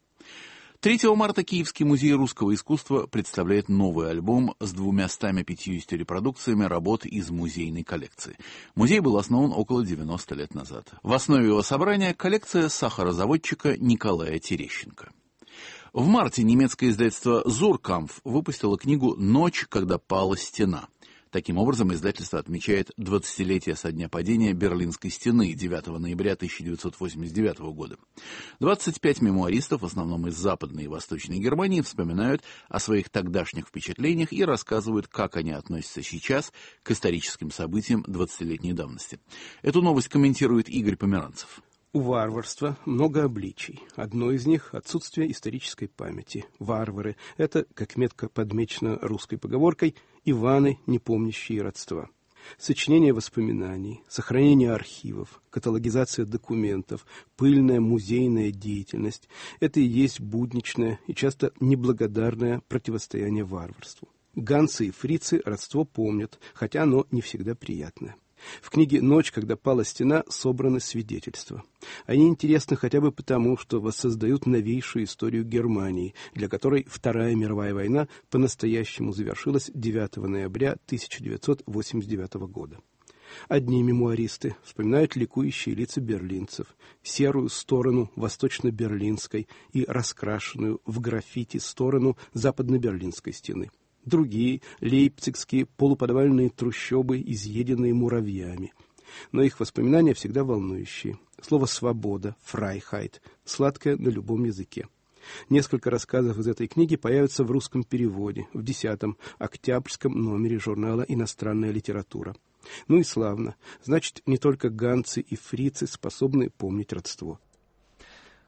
3 марта Киевский музей русского искусства представляет новый альбом с 250 репродукциями работ из музейной коллекции. Музей был основан около 90 лет назад. В основе его собрания коллекция сахарозаводчика Николая Терещенко. В марте немецкое издательство «Зуркамф» выпустило книгу «Ночь, когда пала стена». Таким образом, издательство отмечает 20-летие со дня падения Берлинской стены 9 ноября 1989 года. 25 мемуаристов, в основном из Западной и Восточной Германии, вспоминают о своих тогдашних впечатлениях и рассказывают, как они относятся сейчас к историческим событиям 20-летней давности. Эту новость комментирует Игорь Померанцев. У варварства много обличий. Одно из них – отсутствие исторической памяти. Варвары – это, как метко подмечено русской поговоркой, Иваны, не помнящие родства. Сочинение воспоминаний, сохранение архивов, каталогизация документов, пыльная музейная деятельность – это и есть будничное и часто неблагодарное противостояние варварству. Ганцы и фрицы родство помнят, хотя оно не всегда приятное. В книге «Ночь, когда пала стена» собраны свидетельства. Они интересны хотя бы потому, что воссоздают новейшую историю Германии, для которой Вторая мировая война по-настоящему завершилась 9 ноября 1989 года. Одни мемуаристы вспоминают ликующие лица берлинцев, серую сторону восточно-берлинской и раскрашенную в граффити сторону западно-берлинской стены. Другие – лейпцигские полуподвальные трущобы, изъеденные муравьями. Но их воспоминания всегда волнующие. Слово «свобода», «фрайхайт» – сладкое на любом языке. Несколько рассказов из этой книги появятся в русском переводе, в 10-м октябрьском номере журнала «Иностранная литература». Ну и славно. Значит, не только ганцы и фрицы способны помнить родство.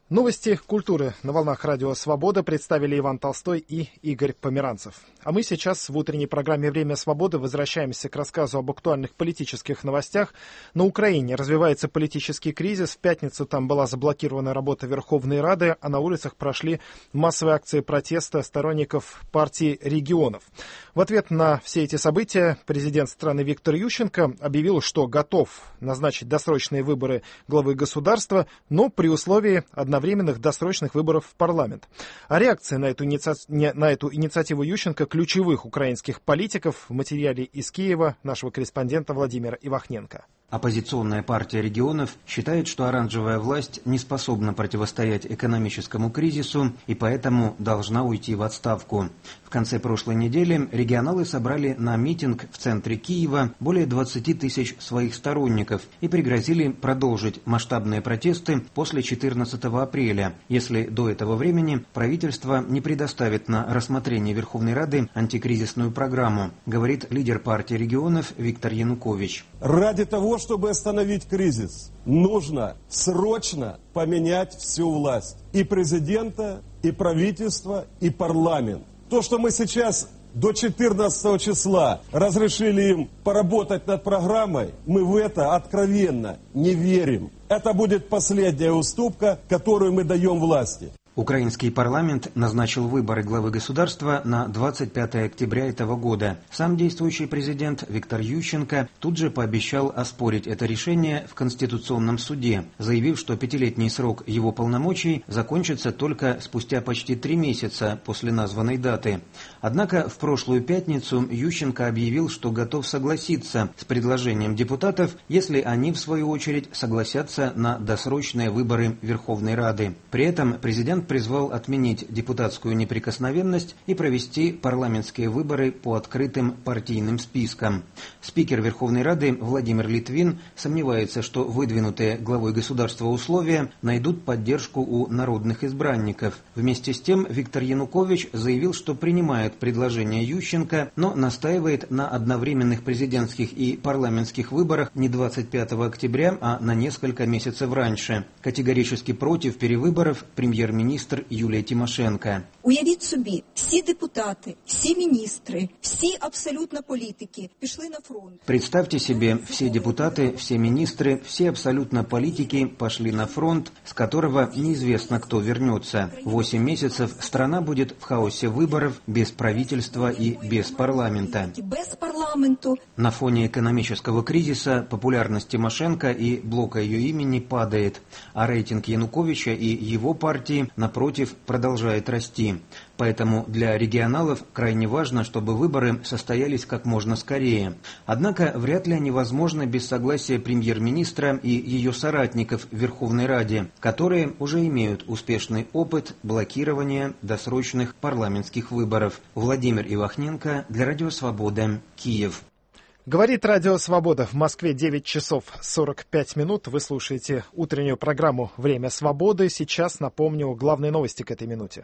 Новости культуры на волнах Радио Свобода представили Иван Толстой и Игорь Померанцев. А мы сейчас в утренней программе «Время свободы» возвращаемся к рассказу об актуальных политических новостях. На Украине развивается политический кризис. В пятницу там была заблокирована работа Верховной Рады, а на улицах прошли массовые акции протеста сторонников партии регионов. В ответ на все эти события президент страны Виктор Ющенко объявил, что готов назначить досрочные выборы главы государства, но при условии одновременных досрочных выборов в парламент. А реакция на эту инициативу Ющенко ключевых украинских политиков в материале из Киева нашего корреспондента Владимира Ивахненко. Оппозиционная партия регионов считает, что оранжевая власть не способна противостоять экономическому кризису и поэтому должна уйти в отставку. В конце прошлой недели регионалы собрали на митинг в центре Киева более 20 тысяч своих сторонников и пригрозили продолжить масштабные протесты после 14 апреля, если до этого времени правительство не предоставит на рассмотрение Верховной Рады антикризисную программу, говорит лидер партии регионов Виктор Янукович. Ради того, чтобы остановить кризис, нужно срочно поменять всю власть. И президента, и правительство, и парламент. То, что мы сейчас до 14 числа разрешили им поработать над программой, мы в это откровенно не верим. Это будет последняя уступка, которую мы даем власти. Украинский парламент назначил выборы главы государства на 25 октября этого года. Сам действующий президент Виктор Ющенко тут же пообещал оспорить это решение в Конституционном суде, заявив, что пятилетний срок его полномочий закончится только спустя почти 3 месяца после названной даты. Однако в прошлую пятницу Ющенко объявил, что готов согласиться с предложением депутатов, если они, в свою очередь, согласятся на досрочные выборы Верховной Рады. При этом президент призвал отменить депутатскую неприкосновенность и провести парламентские выборы по открытым партийным спискам. Спикер Верховной Рады Владимир Литвин сомневается, что выдвинутые главой государства условия найдут поддержку у народных избранников. Вместе с тем Виктор Янукович заявил, что принимает предложение Ющенко, но настаивает на одновременных президентских и парламентских выборах не 25 октября, а на несколько месяцев раньше. Категорически против перевыборов прем'єр-міністр Юлія Тимошенко. Уявіть собі, всі депутати, всі міністри, всі абсолютно політики пішли на фронт. Представьте себе, все депутаты, все министры, все абсолютно политики пошли на фронт, с которого неизвестно, кто вернется. 8 месяцев страна будет в хаосе выборов, без правительства и без парламента. Без парламенту. На фоне экономического кризиса популярность Тимошенко и блока ее имени падает, а рейтинг Януковича и его партии, напротив, продолжает расти. Поэтому для регионалов крайне важно, чтобы выборы состоялись как можно скорее. Однако вряд ли они возможны без согласия премьер-министра и ее соратников в Верховной Раде, которые уже имеют успешный опыт блокирования досрочных парламентских выборов. Владимир Ивахненко для Радио Свобода, Киев. Говорит Радио Свобода. В Москве 9 часов 45 минут. Вы слушаете утреннюю программу «Время свободы». Сейчас напомню главные новости к этой минуте.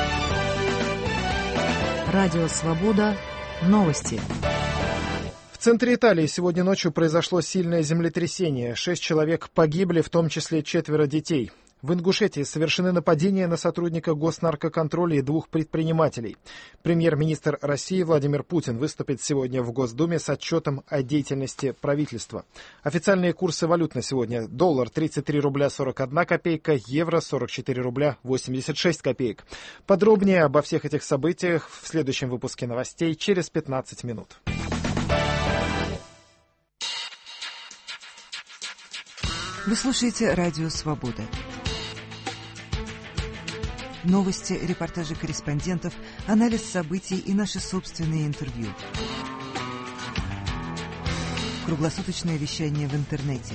Радио Свобода. Новости. В центре Италии сегодня ночью произошло сильное землетрясение. 6 человек погибли, в том числе 4 детей. В Ингушетии совершены нападения на сотрудника госнаркоконтроля и 2 предпринимателей. Премьер-министр России Владимир Путин выступит сегодня в Госдуме с отчетом о деятельности правительства. Официальные курсы валют на сегодня. Доллар 33 рубля 41 копейка, евро 44 рубля 86 копеек. Подробнее обо всех этих событиях в следующем выпуске новостей через 15 минут. Вы слушаете Радио Свобода. Новости, репортажи корреспондентов, анализ событий и наши собственные интервью. Круглосуточное вещание в интернете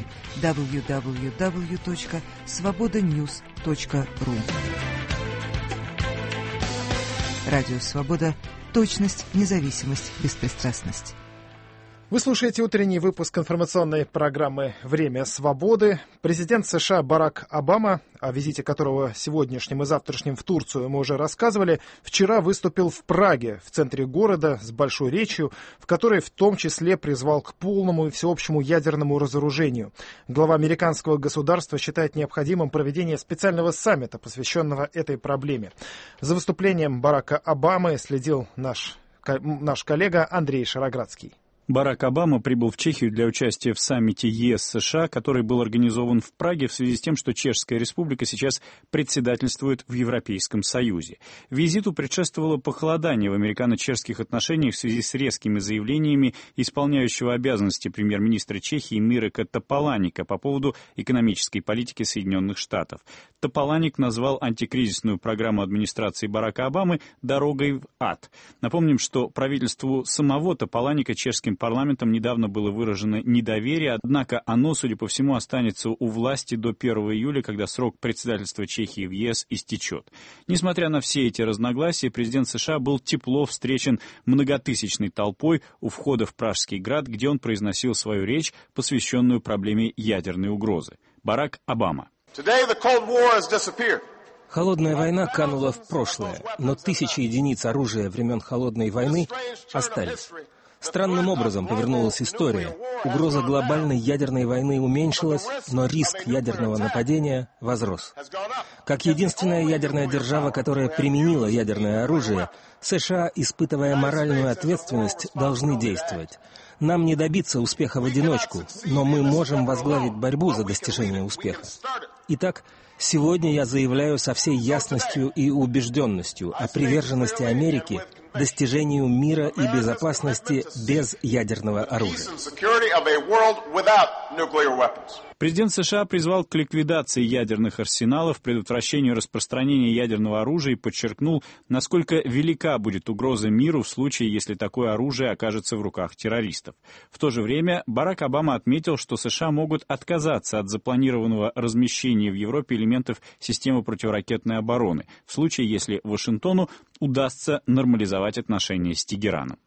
www.svobodanews.ru. Радио Свобода. Точность, независимость, беспристрастность. Вы слушаете утренний выпуск информационной программы «Время свободы». Президент США Барак Обама, о визите которого сегодняшним и завтрашним в Турцию мы уже рассказывали, вчера выступил в Праге, в центре города, с большой речью, в которой в том числе призвал к полному и всеобщему ядерному разоружению. Глава американского государства считает необходимым проведение специального саммита, посвященного этой проблеме. За выступлением Барака Обамы следил наш коллега Андрей Шароградский. Барак Обама прибыл в Чехию для участия в саммите ЕС-США, который был организован в Праге в связи с тем, что Чешская Республика сейчас председательствует в Европейском Союзе. Визиту предшествовало похолодание в американо-чешских отношениях в связи с резкими заявлениями исполняющего обязанности премьер-министра Чехии Мирека Тополаника по поводу экономической политики Соединенных Штатов. Тополаник назвал антикризисную программу администрации Барака Обамы «дорогой в ад». Напомним, что правительству самого Тополаника чешским парламентом недавно было выражено недоверие, однако оно, судя по всему, останется у власти до 1 июля, когда срок председательства Чехии в ЕС истечет. Несмотря на все эти разногласия, президент США был тепло встречен многотысячной толпой у входа в Пражский град, где он произносил свою речь, посвященную проблеме ядерной угрозы. Барак Обама. Холодная война канула в прошлое, но тысячи единиц оружия времен Холодной войны остались. Странным образом повернулась история. Угроза глобальной ядерной войны уменьшилась, но риск ядерного нападения возрос. Как единственная ядерная держава, которая применила ядерное оружие, США, испытывая моральную ответственность, должны действовать. Нам не добиться успеха в одиночку, но мы можем возглавить борьбу за достижение успеха. Итак, сегодня я заявляю со всей ясностью и убежденностью о приверженности Америки достижению мира и безопасности без ядерного оружия. Президент США призвал к ликвидации ядерных арсеналов, предотвращению распространения ядерного оружия и подчеркнул, насколько велика будет угроза миру в случае, если такое оружие окажется в руках террористов. В то же время Барак Обама отметил, что США могут отказаться от запланированного размещения в Европе элементов системы противоракетной обороны, в случае, если Вашингтону удастся нормализовать отношения с Тегераном.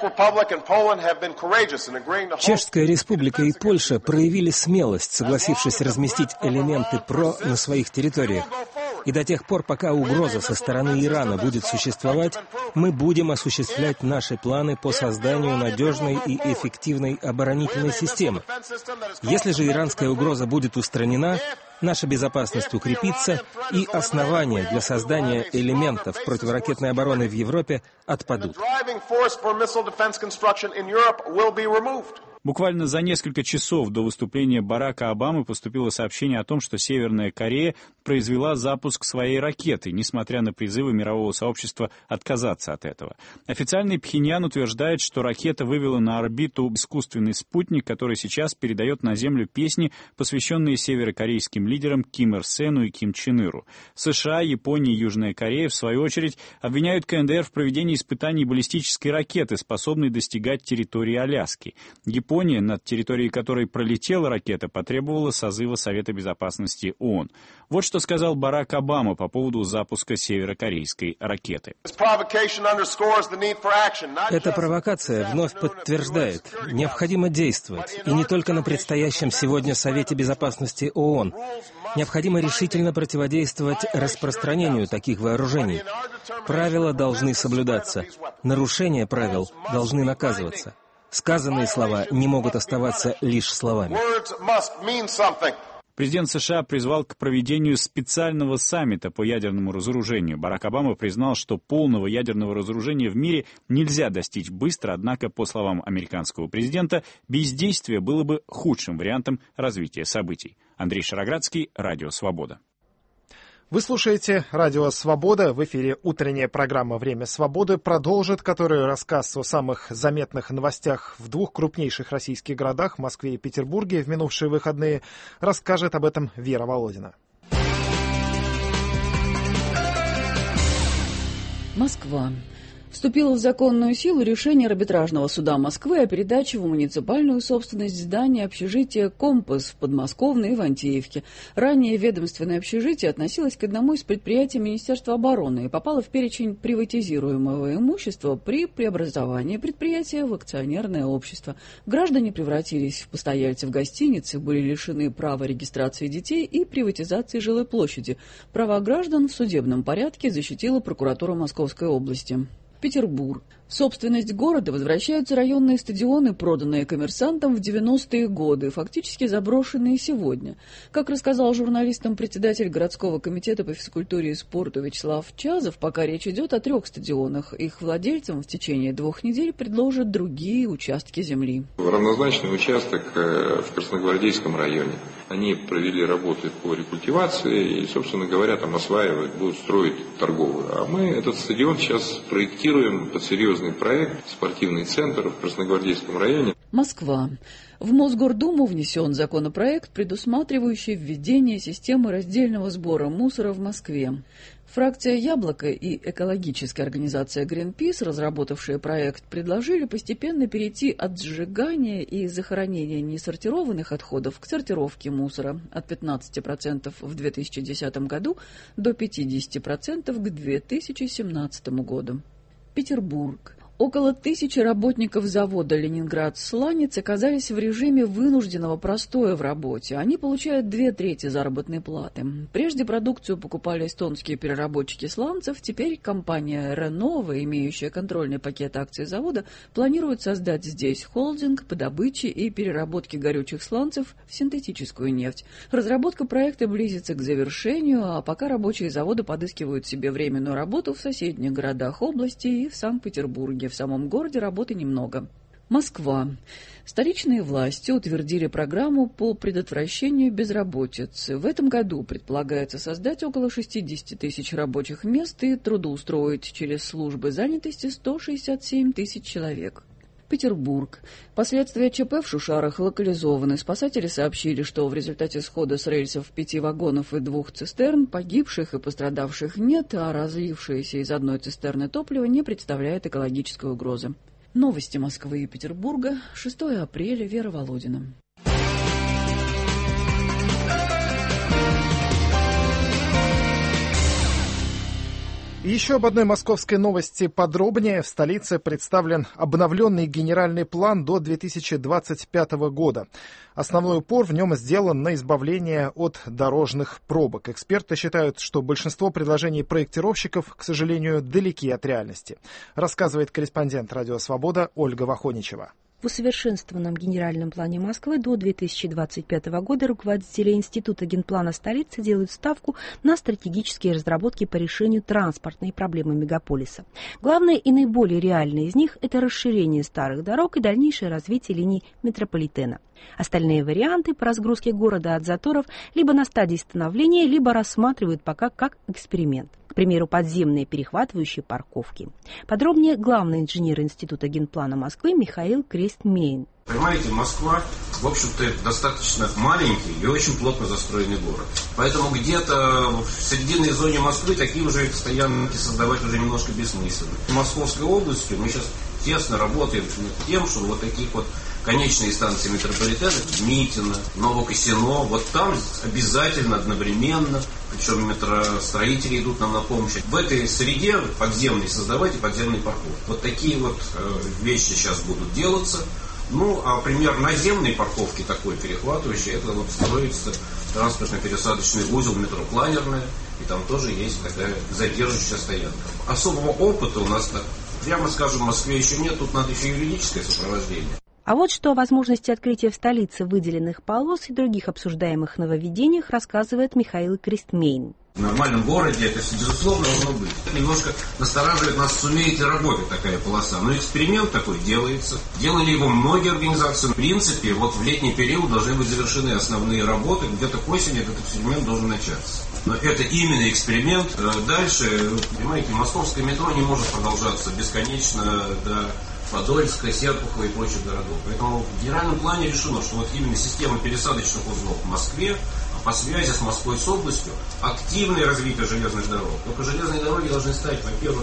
Чешская Республика и Польша проявили смелость, согласившись разместить элементы ПРО на своих территориях. И до тех пор, пока угроза со стороны Ирана будет существовать, мы будем осуществлять наши планы по созданию надежной и эффективной оборонительной системы. Если же иранская угроза будет устранена, наша безопасность укрепится, и основания для создания элементов противоракетной обороны в Европе отпадут. Буквально за несколько часов до выступления Барака Обамы поступило сообщение о том, что Северная Корея произвела запуск своей ракеты, несмотря на призывы мирового сообщества отказаться от этого. Официальный Пхеньян утверждает, что ракета вывела на орбиту искусственный спутник, который сейчас передает на Землю песни, посвященные северокорейским лидерам Ким Ир Сену и Ким Чен Иру. США, Япония и Южная Корея, в свою очередь, обвиняют КНДР в проведении испытаний баллистической ракеты, способной достигать территории Аляски. Япония, над территорией которой пролетела ракета, потребовала созыва Совета Безопасности ООН. Вот что сказал Барак Обама по поводу запуска северокорейской ракеты. Эта провокация вновь подтверждает, необходимо действовать, и не только на предстоящем сегодня Совете Безопасности ООН. Необходимо решительно противодействовать распространению таких вооружений. Правила должны соблюдаться. Нарушения правил должны наказываться. Сказанные слова не могут оставаться лишь словами. Президент США призвал к проведению специального саммита по ядерному разоружению. Барак Обама признал, что полного ядерного разоружения в мире нельзя достичь быстро, однако, по словам американского президента, бездействие было бы худшим вариантом развития событий. Андрей Шароградский, Радио Свобода. Вы слушаете Радио Свобода. В эфире утренняя программа «Время свободы» продолжит, который рассказ о самых заметных новостях в двух крупнейших российских городах, Москве и Петербурге, в минувшие выходные. Расскажет об этом Вера Володина. Москва. Вступило в законную силу решение арбитражного суда Москвы о передаче в муниципальную собственность здания общежития «Компас» в Подмосковной и в Антеевке. Ранее ведомственное общежитие относилось к одному из предприятий Министерства обороны и попало в перечень приватизируемого имущества при преобразовании предприятия в акционерное общество. Граждане превратились в постояльцев гостиницы, были лишены права регистрации детей и приватизации жилой площади. Права граждан в судебном порядке защитила прокуратура Московской области. Петербург. В собственность города возвращаются районные стадионы, проданные коммерсантам в 90-е годы, фактически заброшенные сегодня. Как рассказал журналистам председатель городского комитета по физкультуре и спорту Вячеслав Чазов, пока речь идет о 3 стадионах. Их владельцам в течение 2 недель предложат другие участки земли. Равнозначный участок в Красногвардейском районе. Они провели работы по рекультивации и, собственно говоря, там осваивают, будут строить торговую. А мы этот стадион сейчас проектируем под серьезный проект, спортивный центр в Красногвардейском районе. Москва. В Мосгордуму внесен законопроект, предусматривающий введение системы раздельного сбора мусора в Москве. Фракция «Яблоко» и экологическая организация «Гринпис», разработавшие проект, предложили постепенно перейти от сжигания и захоронения несортированных отходов к сортировке мусора от 15% в 2010 году до 50% к 2017 году. Петербург. Около 1000 работников завода «Ленинград-Сланец» оказались в режиме вынужденного простоя в работе. Они получают 2/3 заработной платы. Прежде продукцию покупали эстонские переработчики сланцев, теперь компания «Ренова», имеющая контрольный пакет акций завода, планирует создать здесь холдинг по добыче и переработке горючих сланцев в синтетическую нефть. Разработка проекта близится к завершению, а пока рабочие завода подыскивают себе временную работу в соседних городах области и в Санкт-Петербурге. В самом городе работы немного. Москва. Столичные власти утвердили программу по предотвращению безработицы. В этом году предполагается создать около 60 тысяч рабочих мест и трудоустроить через службы занятости 167 тысяч человек. Петербург. Последствия ЧП в Шушарах локализованы. Спасатели сообщили, что в результате схода с рельсов 5 вагонов и 2 цистерн погибших и пострадавших нет, а разлившееся из одной цистерны топливо не представляет экологической угрозы. Новости Москвы и Петербурга. 6 апреля. Вера Володина. Еще об одной московской новости подробнее. В столице представлен обновленный генеральный план до 2025 года. Основной упор в нем сделан на избавление от дорожных пробок. Эксперты считают, что большинство предложений проектировщиков, к сожалению, далеки от реальности. Рассказывает корреспондент «Радио Свобода» Ольга Вахоничева. В усовершенствованном генеральном плане Москвы до 2025 года руководители Института генплана столицы делают ставку на стратегические разработки по решению транспортной проблемы мегаполиса. Главное и наиболее реальное из них – это расширение старых дорог и дальнейшее развитие линий метрополитена. Остальные варианты по разгрузке города от заторов либо на стадии становления, либо рассматривают пока как эксперимент. К примеру, подземные перехватывающие парковки. Подробнее главный инженер Института генплана Москвы Михаил Крестмейн. Понимаете, Москва, в общем-то, достаточно маленький и очень плотно застроенный город. Поэтому где-то в срединной зоне Москвы такие уже стоянки создавать уже немножко бессмысленно. В Московской области мы сейчас тесно работаем над тем, что вот таких вот конечные станции метрополитена, Митино, Новокосино, вот там обязательно одновременно, причем метростроители идут нам на помощь. В этой среде подземной создавайте подземный парковки. Вот такие вот вещи сейчас будут делаться. Ну, а пример наземной парковки такой перехватывающей, это вот строится транспортно-пересадочный узел метро Планерное, и там тоже есть такая задерживающая стоянка. Особого опыта у нас, прямо скажем, в Москве еще нет, тут надо еще юридическое сопровождение. А вот что о возможности открытия в столице выделенных полос и других обсуждаемых нововведениях рассказывает Михаил Крестмейн. В нормальном городе это, безусловно, должно быть. Немножко настораживает нас, сумеет ли работать такая полоса. Но эксперимент такой делается. Делали его многие организации. В принципе, вот в летний период должны быть завершены основные работы. Где-то к осени этот эксперимент должен начаться. Но это именно эксперимент. Дальше, понимаете, московское метро не может продолжаться бесконечно до Подольска, Серпухова и прочих городов. Поэтому в генеральном плане решено, что вот именно система пересадочных узлов в Москве, по связи с Москвой с областью, активное развитие железных дорог. Только железные дороги должны стать, во-первых,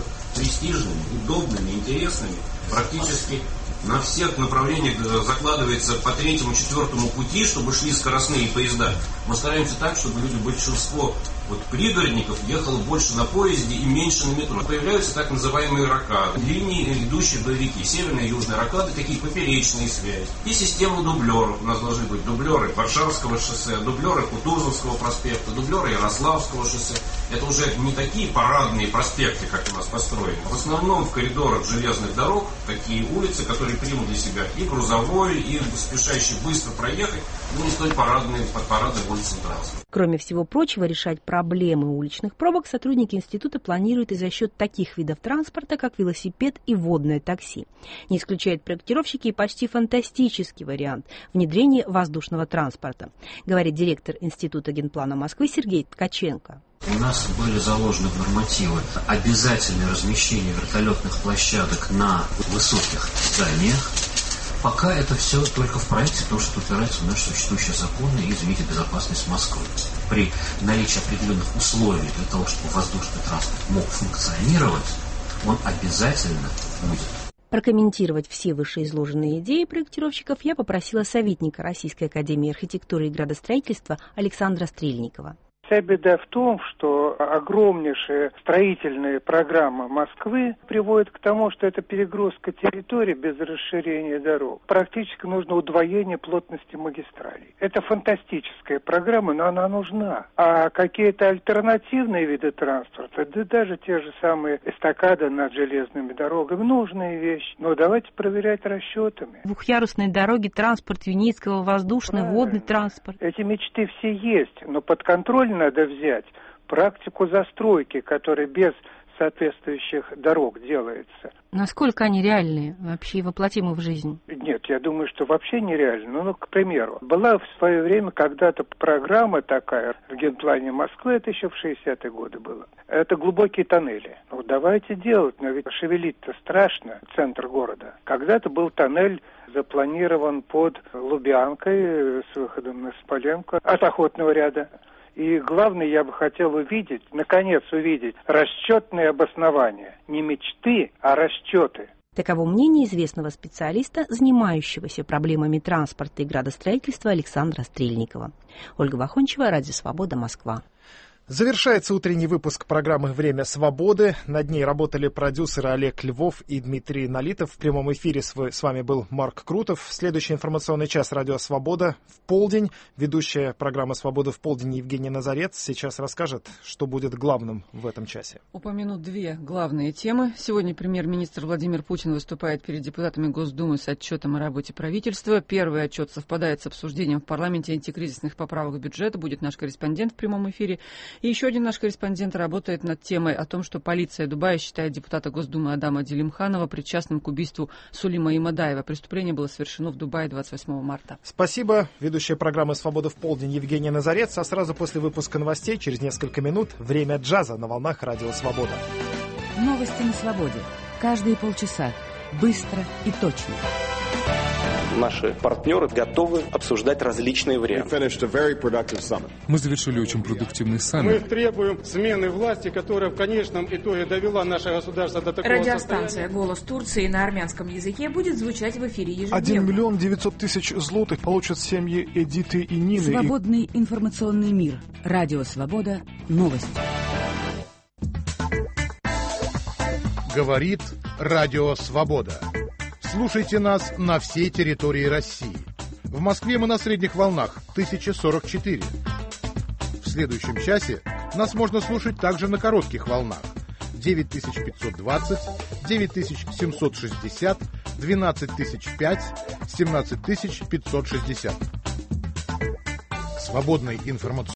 престижными, удобными, интересными, практически на всех направлениях закладывается по 3-4 пути, чтобы шли скоростные поезда. Мы стараемся так, чтобы большинство пригородников ехало больше на поезде и меньше на метро. Появляются так называемые рокады, линии, идущие вдоль реки. Северные и южные рокады, такие поперечные связи. И система дублеров. У нас должны быть дублеры Варшавского шоссе, дублеры Кутузовского проспекта, дублеры Ярославского шоссе. Это уже не такие парадные проспекты, как у нас построены. В основном в коридорах железных дорог такие улицы, которые примут для себя и грузовой, и спешащий быстро проехать, но не столь парадный улицы транспорта. Кроме всего прочего, решать проблемы уличных пробок сотрудники института планируют и за счет таких видов транспорта, как велосипед и водное такси. Не исключают проектировщики и почти фантастический вариант – внедрения воздушного транспорта, говорит директор Института генплана Москвы Сергей Ткаченко. У нас были заложены в нормативы обязательное размещение вертолетных площадок на высоких зданиях. Пока это все только в проекте, потому что упирается в наши существующие законы и, извините, безопасность Москвы. При наличии определенных условий для того, чтобы воздушный транспорт мог функционировать, он обязательно будет. Прокомментировать все вышеизложенные идеи проектировщиков я попросила советника Российской академии архитектуры и градостроительства Александра Стрельникова. Вся беда в том, что огромнейшие строительные программы Москвы приводят к тому, что это перегрузка территорий без расширения дорог. Практически нужно удвоение плотности магистралей. Это фантастическая программа, но она нужна. А какие-то альтернативные виды транспорта, да даже те же самые эстакады над железными дорогами, нужная вещь. Но давайте проверять расчетами. Двухъярусные дороги, транспорт Юницкого, воздушный, водный транспорт. Эти мечты все есть, но под контроль надо взять практику застройки, которая без соответствующих дорог делается. Насколько они реальные, вообще воплотимы в жизнь? Нет, я думаю, что вообще нереально. Ну, к примеру, была в свое время когда-то программа такая в генплане Москвы, это еще в 60-е годы было. Это глубокие тоннели. Ну, давайте делать, но ведь шевелить-то страшно, центр города. Когда-то был тоннель запланирован под Лубянкой с выходом на Смоленку от Охотного ряда. И главное, я бы хотел увидеть, наконец увидеть, расчетные обоснования. Не мечты, а расчеты. Таково мнение известного специалиста, занимающегося проблемами транспорта и градостроительства Александра Стрельникова. Ольга Вахончева, Радио Свобода, Москва. Завершается утренний выпуск программы «Время свободы». Над ней работали продюсеры Олег Львов и Дмитрий Налитов. В прямом эфире с вами был Марк Крутов. Следующий информационный час «Радио Свобода» в полдень. Ведущая программы «Свобода в полдень» Евгения Назарец сейчас расскажет, что будет главным в этом часе. Упомяну две главные темы. Сегодня премьер-министр Владимир Путин выступает перед депутатами Госдумы с отчетом о работе правительства. Первый отчет совпадает с обсуждением в парламенте антикризисных поправок в бюджет. Будет наш корреспондент в прямом эфире. И еще один наш корреспондент работает над темой о том, что полиция Дубая считает депутата Госдумы Адама Делимханова причастным к убийству Сулима Имадаева. Преступление было совершено в Дубае 28 марта. Спасибо. Ведущая программы «Свобода в полдень» Евгения Назарец. А сразу после выпуска новостей, через несколько минут, время джаза на волнах Радио Свобода. Новости на свободе. Каждые полчаса. Быстро и точно. Наши партнеры готовы обсуждать различные варианты. Мы завершили очень продуктивный саммит. Мы требуем смены власти, которая в конечном итоге довела наше государство до такого Радиостанция состояния. «Голос Турции» на армянском языке будет звучать в эфире ежедневно. 1 миллион 900 тысяч злотых получат семьи Эдиты и Нины. Свободный информационный мир. Радио Свобода. Новости. Говорит Радио Свобода. Слушайте нас на всей территории России. В Москве мы на средних волнах 1044. В следующем часе нас можно слушать также на коротких волнах 9520, 9760, 12005, 17560. Свободный информационный